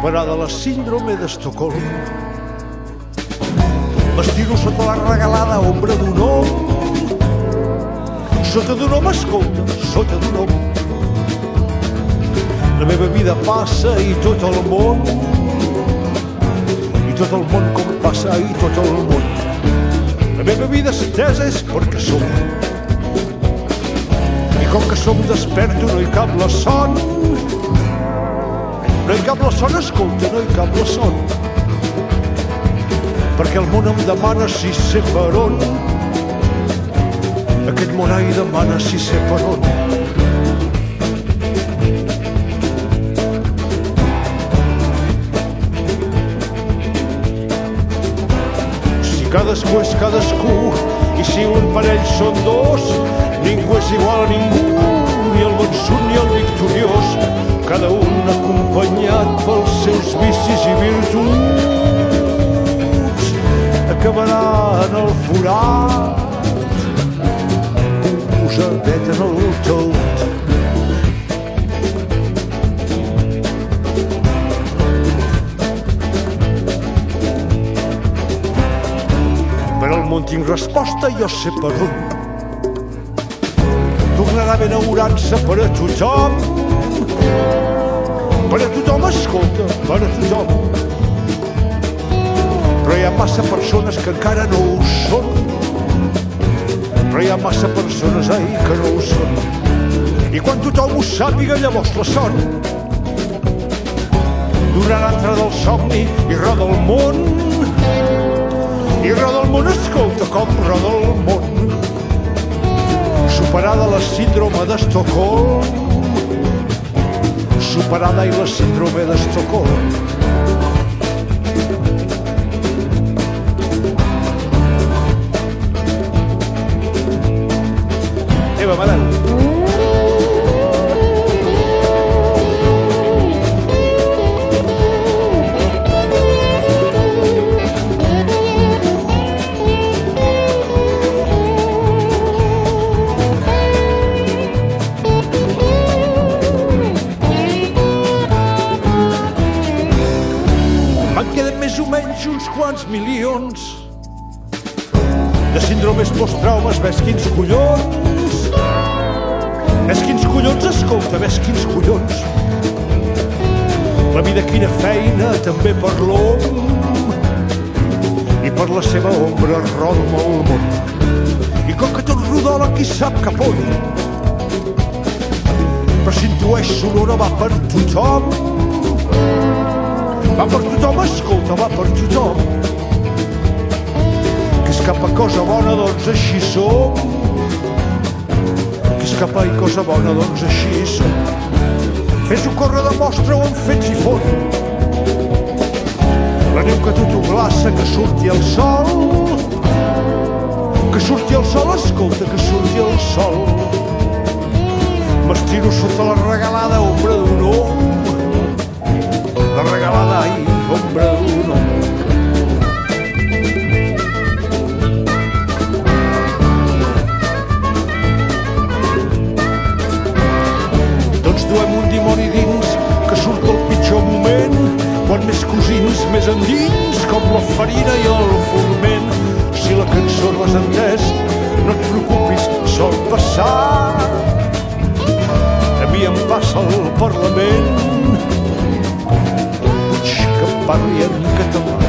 superada la síndrome d'Estocolm. M'estiro sota la regalada ombra d'un hom, sota d'un home, escolta, sota d'un home. La meva vida passa i tot el món, i tot el món com passa i tot el món. La meva vida estesa és perquè som, i com que som desperto no hi cap la son. No hi cap la son, escolta, no hi cap la son. Perquè el món em demana si sé per on. Aquest món ai demana si sé per on. Si cadascú és cadascú i si un parell són dos, ningú és igual a ningú, ni el vençut ni el victoriós, cada un acompanyat pels seus vicis i virtuts acabarà en el forat, posadet en el taüt. Per al món tinc resposta, jo sé per on. Tornarà benaurança per a tothom. Per a tothom, escolta, per a tothom. Però hi ha massa persones que encara no ho són. Però hi ha massa persones, ai, que no ho són. I quan tothom ho sàpiga, llavors la son donarà entrada al somni i roda el món. I roda el món, escolta, com roda el món. Superada la síndrome d'Estocolm, superada i la síndrome d'Estocolm. Eva, Manel. Més o menys uns quants milions de síndromes posttraumes, ves quins collons. Ves quins collons, escolta, ves quins collons. La vida quina feina també per l'hom, i per la seva ombra roda el món. I com que tot rodola qui sap cap on, però s'intueix sonora va per tothom. Va per tothom, escolta, va per tothom. Que és cap a cosa bona, doncs així som. Que és cap a cosa bona, doncs així som. Fes-ho córrer, demostra-ho amb fets i font. La neu que tot ho glaça, que surti el sol. Que surti el sol, escolta, que surti el sol. M'estiro sota la regalada ombra d'un hom. La regalada i ombra d'un hom. Tots duem un dimoni dins que surt al pitjor moment. Quan més cosins, més endins, com la farina i el forment. Si la cançó no has entès, no et preocupis, sol passar. A mi em passa al Parlament. Que parli en català.